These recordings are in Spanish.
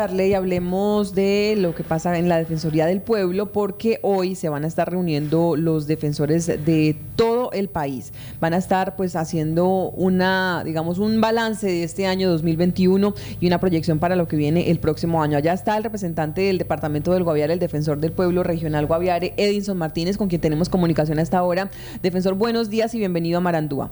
Arley, hablemos de lo que pasa en la Defensoría del Pueblo, porque hoy se van a estar reuniendo los defensores de todo el país. Van a estar pues haciendo un balance de este año 2021 y una proyección para lo que viene el próximo año. Allá está el representante del departamento del Guaviare, el defensor del pueblo regional Guaviare, Edinson Martínez, con quien tenemos comunicación a esta hora. Defensor, buenos días y bienvenido a Marandúa.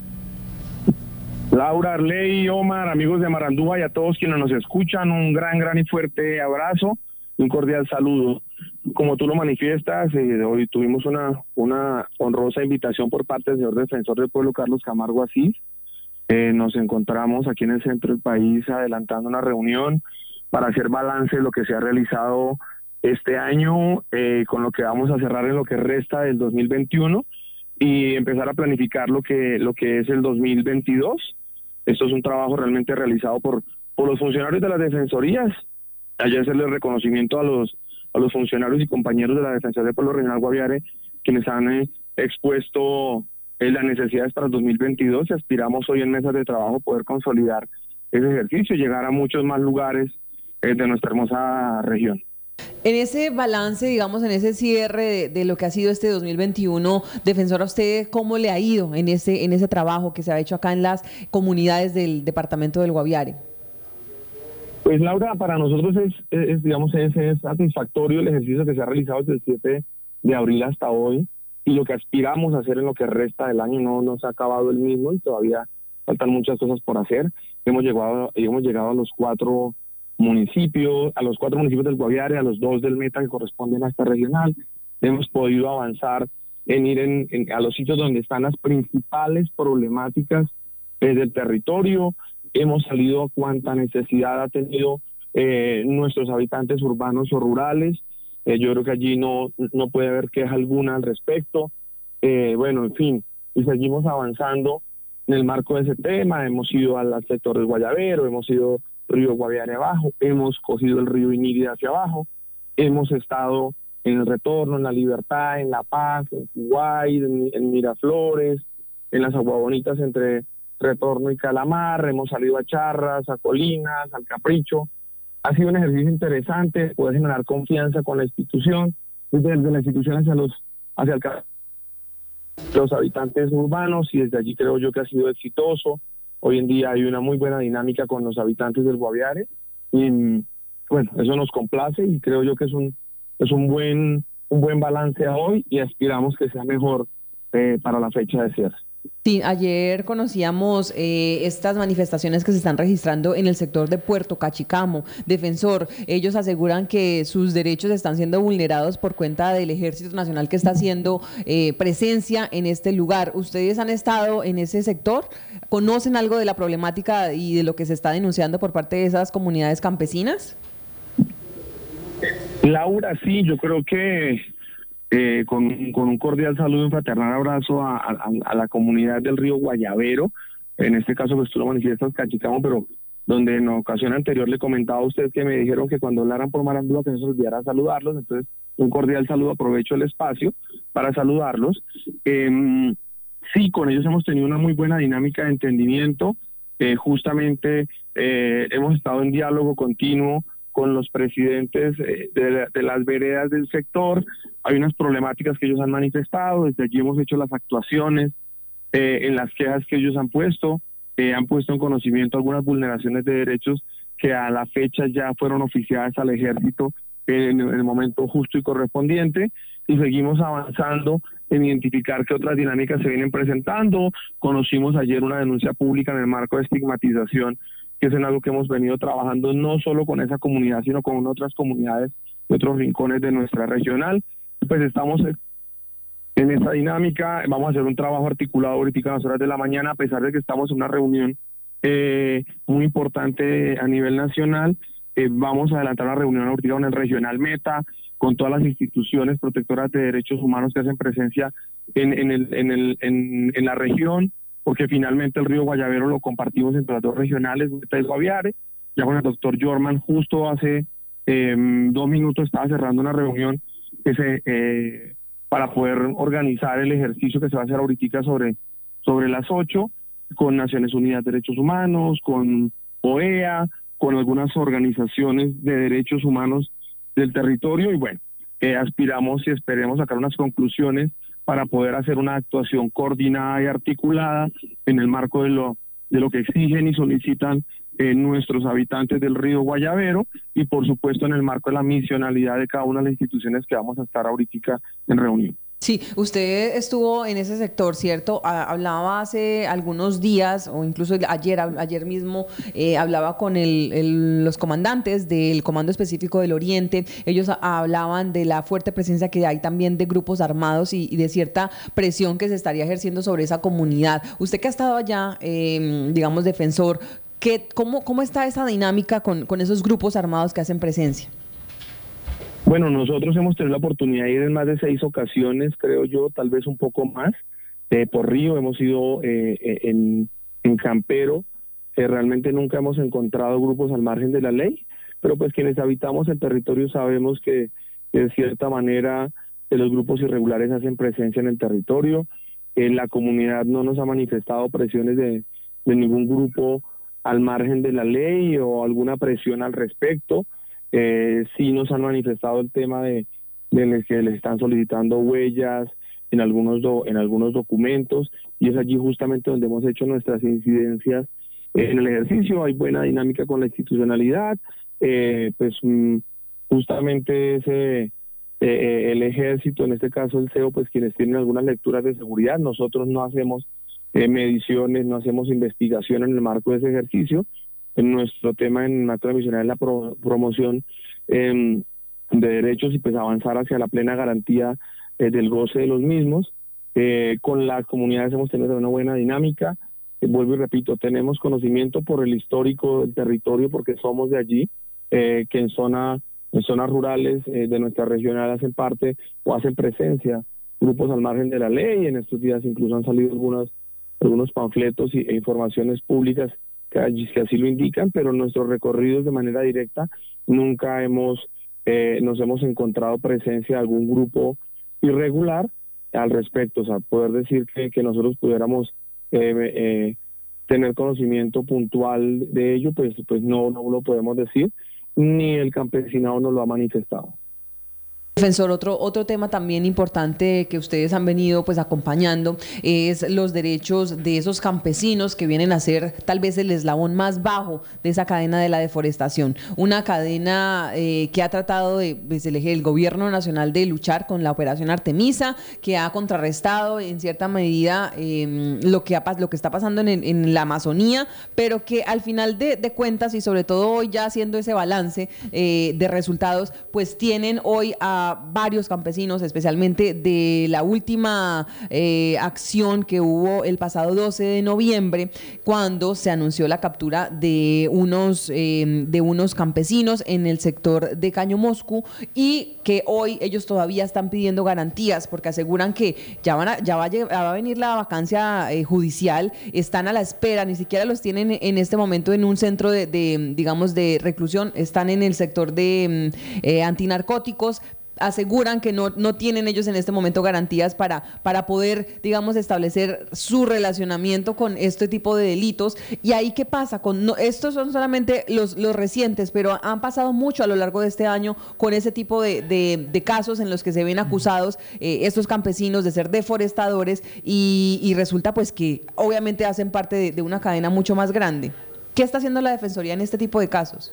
Laura, Arley, Omar, amigos de Marandúa y a todos quienes nos escuchan, un gran y fuerte abrazo, un cordial saludo. Como tú lo manifiestas, hoy tuvimos una honrosa invitación por parte del señor defensor del pueblo, Carlos Camargo Asís. Nos encontramos aquí en el centro del país adelantando una reunión para hacer balance de lo que se ha realizado este año, con lo que vamos a cerrar en lo que resta del 2021 y empezar a planificar lo que es el 2022. Esto es un trabajo realmente realizado por los funcionarios de las defensorías. Ayer hacerle el reconocimiento a los funcionarios y compañeros de la Defensoría del Pueblo Regional Guaviare, quienes han expuesto las necesidades para el 2022, y aspiramos hoy en mesas de trabajo poder consolidar ese ejercicio y llegar a muchos más lugares de nuestra hermosa región. En ese balance, digamos, en ese cierre de lo que ha sido este 2021, defensor, ¿a usted cómo le ha ido en ese trabajo que se ha hecho acá en las comunidades del departamento del Guaviare? Pues Laura, para nosotros es satisfactorio el ejercicio que se ha realizado desde el 7 de abril hasta hoy, y lo que aspiramos a hacer en lo que resta del año no se ha acabado el mismo y todavía faltan muchas cosas por hacer. Hemos llegado a los cuatro municipios del Guaviare, a los 2 del Meta que corresponden a esta regional. Hemos podido avanzar en ir a los sitios donde están las principales problemáticas del territorio. Hemos salido a cuánta necesidad ha tenido nuestros habitantes urbanos o rurales. Yo creo que allí no puede haber queja alguna al respecto. En fin, y seguimos avanzando en el marco de ese tema. Hemos ido al sector del Guayabero, hemos ido río Guaviare abajo, hemos cogido el río Inírida hacia abajo, hemos estado en el Retorno, en La Libertad, en La Paz, en Kuwait, en Miraflores, en las Aguabonitas entre Retorno y Calamar, hemos salido a Charras, a Colinas, al Capricho. Ha sido un ejercicio interesante, poder generar confianza con la institución, desde la institución hacia los habitantes urbanos, y desde allí creo yo que ha sido exitoso. Hoy en día hay una muy buena dinámica con los habitantes del Guaviare y bueno, eso nos complace y creo yo que es un buen balance a hoy, y aspiramos que sea mejor para la fecha de cierre. Sí, ayer conocíamos estas manifestaciones que se están registrando en el sector de Puerto Cachicamo. Defensor, ellos aseguran que sus derechos están siendo vulnerados por cuenta del Ejército Nacional que está haciendo presencia en este lugar. ¿Ustedes han estado en ese sector? ¿Conocen algo de la problemática y de lo que se está denunciando por parte de esas comunidades campesinas? Laura, sí, yo creo que con un cordial saludo y un fraternal abrazo a la comunidad del río Guayabero, en este caso pues tú lo manifiestas Cachicamo, pero donde en ocasión anterior le comentaba a usted que me dijeron que cuando hablaran por Marandúa que no se olvidara saludarlos. Entonces un cordial saludo, aprovecho el espacio para saludarlos. Sí, con ellos hemos tenido una muy buena dinámica de entendimiento. Justamente hemos estado en diálogo continuo con los presidentes de las veredas del sector. Hay unas problemáticas que ellos han manifestado, desde allí hemos hecho las actuaciones en las quejas que ellos han puesto en conocimiento algunas vulneraciones de derechos que a la fecha ya fueron oficiadas al ejército en el momento justo y correspondiente, y seguimos avanzando en identificar qué otras dinámicas se vienen presentando. Conocimos ayer una denuncia pública en el marco de estigmatización, que es en algo que hemos venido trabajando no solo con esa comunidad, sino con otras comunidades de otros rincones de nuestra regional. Pues estamos en esa dinámica, vamos a hacer un trabajo articulado ahorita a las horas de la mañana, a pesar de que estamos en una reunión muy importante a nivel nacional. Vamos a adelantar una reunión ahorita en el regional Meta, con todas las instituciones protectoras de derechos humanos que hacen presencia en la región, porque finalmente el río Guayabero lo compartimos entre las dos regionales, Meta y Guaviare. Ya con el doctor Jorman, justo hace 2 minutos estaba cerrando una reunión para poder organizar el ejercicio que se va a hacer ahorita sobre las 8, con Naciones Unidas Derechos Humanos, con OEA, con algunas organizaciones de derechos humanos del territorio y bueno, aspiramos y esperemos sacar unas conclusiones para poder hacer una actuación coordinada y articulada en el marco de lo que exigen y solicitan nuestros habitantes del río Guayavero y por supuesto en el marco de la misionalidad de cada una de las instituciones que vamos a estar ahorita en reunión. Sí, usted estuvo en ese sector, ¿cierto? Hablaba hace algunos días o incluso ayer mismo, hablaba con los comandantes del Comando Específico del Oriente. Ellos hablaban de la fuerte presencia que hay también de grupos armados y de cierta presión que se estaría ejerciendo sobre esa comunidad. Usted que ha estado allá, digamos, defensor, ¿cómo está esa dinámica con esos grupos armados que hacen presencia? Bueno, nosotros hemos tenido la oportunidad de ir en más de 6 ocasiones, creo yo, tal vez un poco más, por río, hemos ido en Campero, realmente nunca hemos encontrado grupos al margen de la ley, pero pues quienes habitamos el territorio sabemos que de cierta manera los grupos irregulares hacen presencia en el territorio, la comunidad no nos ha manifestado presiones de ningún grupo al margen de la ley o alguna presión al respecto. Sí nos han manifestado el tema de que les están solicitando huellas en algunos documentos y es allí justamente donde hemos hecho nuestras incidencias en el ejercicio. Hay buena dinámica con la institucionalidad, justamente el ejército, en este caso el CEO, pues quienes tienen algunas lecturas de seguridad, nosotros no hacemos mediciones, no hacemos investigación en el marco de ese ejercicio. En nuestro tema en marco de misional es la promoción de derechos y pues avanzar hacia la plena garantía del goce de los mismos. Con las comunidades hemos tenido una buena dinámica. Vuelvo y repito, tenemos conocimiento por el histórico del territorio porque somos de allí, que en zonas rurales de nuestra región hacen parte o hacen presencia grupos al margen de la ley. En estos días incluso han salido algunos panfletos e informaciones públicas que así lo indican, pero en nuestros recorridos de manera directa nunca nos hemos encontrado presencia de algún grupo irregular al respecto. O sea, poder decir que nosotros pudiéramos tener conocimiento puntual de ello, pues no lo podemos decir, ni el campesinado nos lo ha manifestado. Defensor, otro tema también importante que ustedes han venido pues acompañando es los derechos de esos campesinos que vienen a ser tal vez el eslabón más bajo de esa cadena de la deforestación. Una cadena que ha tratado desde el gobierno nacional de luchar con la operación Artemisa, que ha contrarrestado en cierta medida lo que está pasando en la Amazonía, pero que al final de cuentas y sobre todo hoy ya haciendo ese balance de resultados, pues tienen hoy a varios campesinos, especialmente de la última acción que hubo el pasado 12 de noviembre, cuando se anunció la captura de unos campesinos en el sector de Caño Moscu y que hoy ellos todavía están pidiendo garantías porque aseguran que ya va a venir la vacancia judicial, están a la espera, ni siquiera los tienen en este momento en un centro de reclusión, están en el sector de antinarcóticos. Aseguran que no tienen ellos en este momento garantías para poder, digamos, establecer su relacionamiento con este tipo de delitos. ¿Y ahí qué pasa? Estos son solamente los recientes, pero han pasado mucho a lo largo de este año con ese tipo de casos en los que se ven acusados estos campesinos de ser deforestadores y resulta pues que obviamente hacen parte de una cadena mucho más grande. ¿Qué está haciendo la Defensoría en este tipo de casos?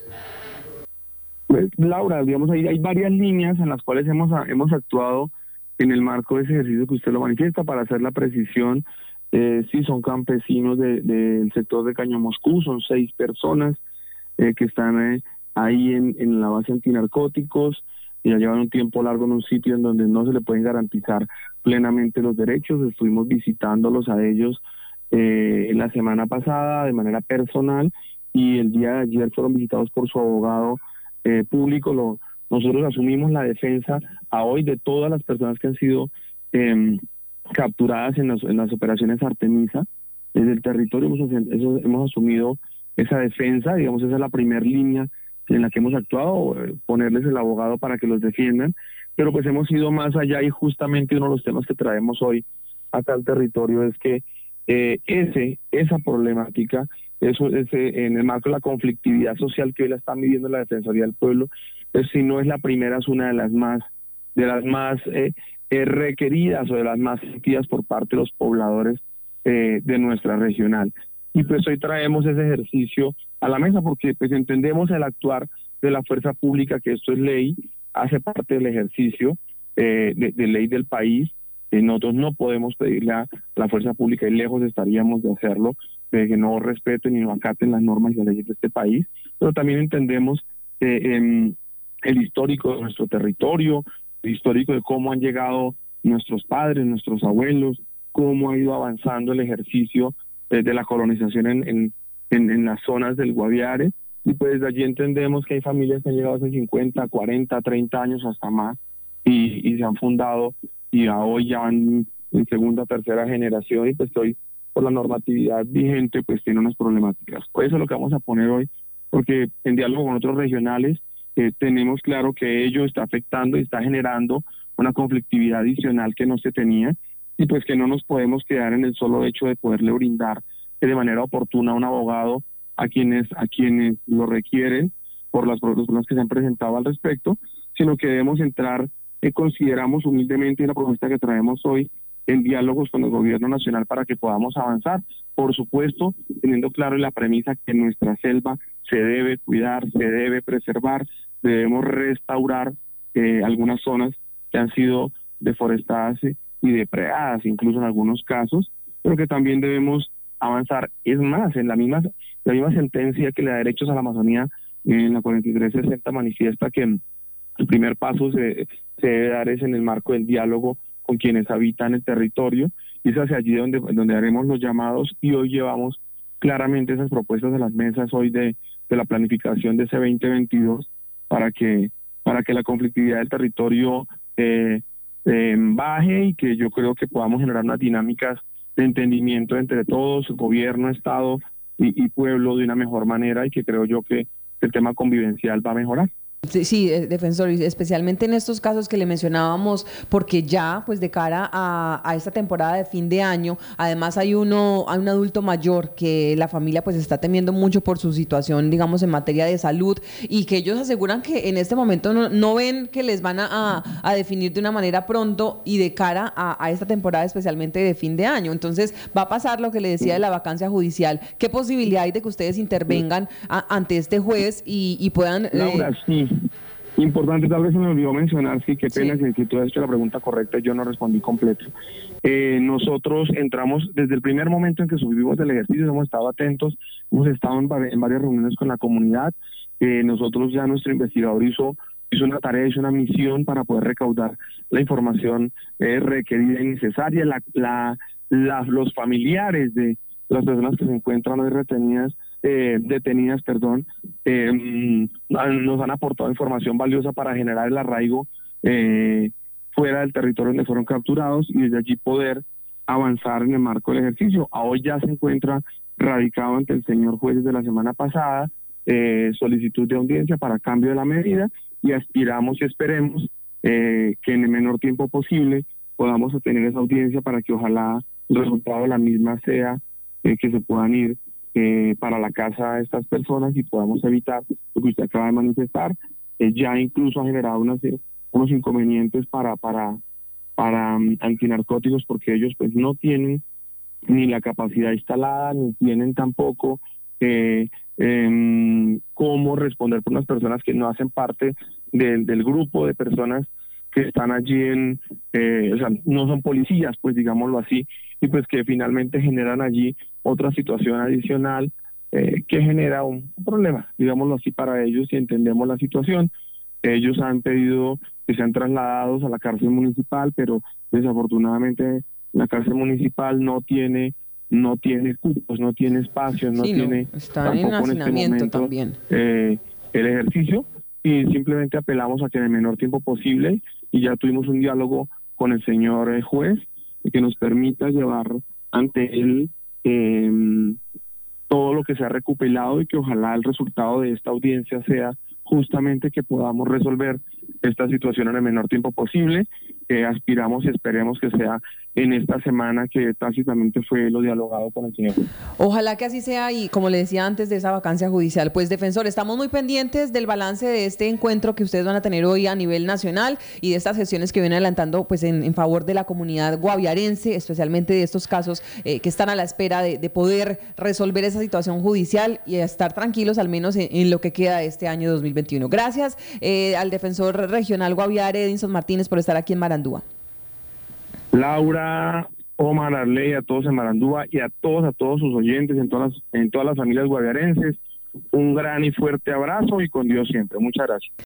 Laura, digamos, hay varias líneas en las cuales hemos actuado en el marco de ese ejercicio que usted lo manifiesta para hacer la precisión. Sí, son campesinos del sector de Caño Moscú, son 6 personas que están ahí en la base antinarcóticos y ya llevan un tiempo largo en un sitio en donde no se le pueden garantizar plenamente los derechos. Estuvimos visitándolos a ellos en la semana pasada de manera personal y el día de ayer fueron visitados por su abogado público. Nosotros asumimos la defensa a hoy de todas las personas que han sido capturadas en las operaciones Artemisa. Desde el territorio hemos asumido esa defensa, digamos, esa es la primera línea en la que hemos actuado, ponerles el abogado para que los defiendan, pero pues hemos ido más allá y justamente uno de los temas que traemos hoy acá al territorio es que esa problemática eso es en el marco de la conflictividad social que hoy la está midiendo la Defensoría del Pueblo, pues si no es la primera, es una de las más requeridas o de las más sentidas por parte de los pobladores de nuestra regional. Y pues hoy traemos ese ejercicio a la mesa porque pues entendemos el actuar de la fuerza pública, que esto es ley, hace parte del ejercicio de ley del país. Nosotros no podemos pedirle a la fuerza pública, y lejos estaríamos de hacerlo, de que no respeten y no acaten las normas y las leyes de este país, pero también entendemos el histórico de nuestro territorio, el histórico de cómo han llegado nuestros padres, nuestros abuelos, cómo ha ido avanzando el ejercicio de la colonización en las zonas del Guaviare, y pues de allí entendemos que hay familias que han llegado hace 50, 40, 30 años hasta más, y se han fundado, y a hoy ya van en segunda, tercera generación, y pues hoy por la normatividad vigente pues tiene unas problemáticas. Por eso es lo que vamos a poner hoy, porque en diálogo con otros regionales tenemos claro que ello está afectando y está generando una conflictividad adicional que no se tenía, y pues que no nos podemos quedar en el solo hecho de poderle brindar de manera oportuna un abogado a quienes lo requieren por las personas que se han presentado al respecto, sino que debemos entrar, consideramos humildemente la propuesta que traemos hoy, en diálogos con el gobierno nacional para que podamos avanzar. Por supuesto, teniendo claro la premisa que nuestra selva se debe cuidar, se debe preservar, debemos restaurar algunas zonas que han sido deforestadas y depredadas, incluso en algunos casos, pero que también debemos avanzar. Es más, en la misma sentencia que le da derechos a la Amazonía, en la 4360 manifiesta que el primer paso se debe dar es en el marco del diálogo con quienes habitan el territorio, y es hacia allí donde haremos los llamados, y hoy llevamos claramente esas propuestas a las mesas hoy de la planificación de ese 2022 para que la conflictividad del territorio baje, y que yo creo que podamos generar unas dinámicas de entendimiento entre todos, gobierno, Estado y pueblo, de una mejor manera, y que creo yo que el tema convivencial va a mejorar. Sí, defensor, y especialmente en estos casos que le mencionábamos, porque ya, pues de cara a esta temporada de fin de año, además hay un adulto mayor que la familia pues está temiendo mucho por su situación, digamos, en materia de salud, y que ellos aseguran que en este momento no ven que les van a definir de una manera pronto y de cara a esta temporada especialmente de fin de año. Entonces va a pasar lo que le decía de la vacancia judicial. ¿Qué posibilidad hay de que ustedes intervengan ante este juez y puedan... Laura, sí. Importante, tal vez se me olvidó mencionar, sí, qué pena Sí. que tú has hecho la pregunta correcta y yo no respondí completo. Nosotros entramos desde el primer momento en que subimos del ejercicio, hemos estado atentos, hemos estado en varias reuniones con la comunidad. Nosotros ya nuestro investigador hizo una tarea, hizo una misión para poder recaudar la información requerida y necesaria. Los familiares de las personas que se encuentran hoy detenidas, nos han aportado información valiosa para generar el arraigo fuera del territorio donde fueron capturados, y desde allí poder avanzar en el marco del ejercicio. A hoy ya se encuentra radicado ante el señor juez desde la semana pasada solicitud de audiencia para cambio de la medida, y aspiramos y esperemos que en el menor tiempo posible podamos obtener esa audiencia para que ojalá el resultado de la misma sea que se puedan ir para la casa de estas personas y podamos evitar lo que usted acaba de manifestar. Ya incluso ha generado unos inconvenientes para antinarcóticos, porque ellos pues no tienen ni la capacidad instalada, ni tienen tampoco cómo responder por unas personas que no hacen parte del grupo de personas que están allí o sea, no son policías, pues digámoslo así, y pues que finalmente generan allí otra situación adicional que genera un problema, digámoslo así, para ellos, y entendemos la situación. Ellos han pedido que sean trasladados a la cárcel municipal, pero desafortunadamente la cárcel municipal no tiene cupos, no tiene espacios, no tiene están en hacinamiento también. El ejercicio, y simplemente apelamos a que en el menor tiempo posible, y ya tuvimos un diálogo con el señor juez que nos permita llevar ante él todo lo que se ha recopilado, y que ojalá el resultado de esta audiencia sea justamente que podamos resolver esta situación en el menor tiempo posible. que aspiramos y esperemos que sea en esta semana que tácitamente fue lo dialogado con el señor. Ojalá que así sea y como le decía antes de esa vacancia judicial, pues defensor, estamos muy pendientes del balance de este encuentro que ustedes van a tener hoy a nivel nacional y de estas gestiones que vienen adelantando pues en favor de la comunidad guaviarense, especialmente de estos casos que están a la espera de poder resolver esa situación judicial y estar tranquilos al menos en lo que queda de este año 2021. Gracias al defensor regional Guaviare, Edinson Martínez, por estar aquí en Marandúa. Laura, Omar, Arley, a todos en Marandúa y a todos sus oyentes en todas las familias guaviarenses, un gran y fuerte abrazo y con Dios siempre. Muchas gracias.